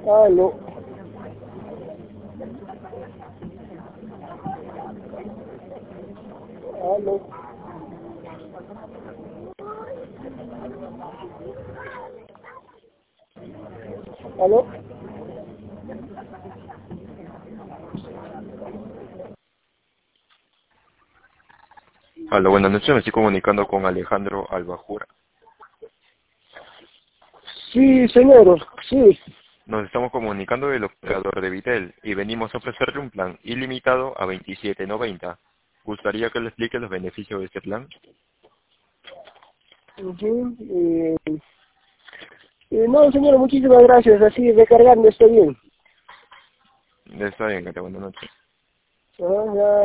Aló. Aló. Aló. Hola, buenas noches, me estoy comunicando con Alejandro Albajura. Sí, señor, sí. Nos estamos comunicando del operador de Vitel y venimos a ofrecerle un plan ilimitado a 27.90. ¿Gustaría que le explique los beneficios de este plan? Ujú, no, señor, muchísimas gracias. Así recargando está bien. Está bien, buenas noches. Ah, ya.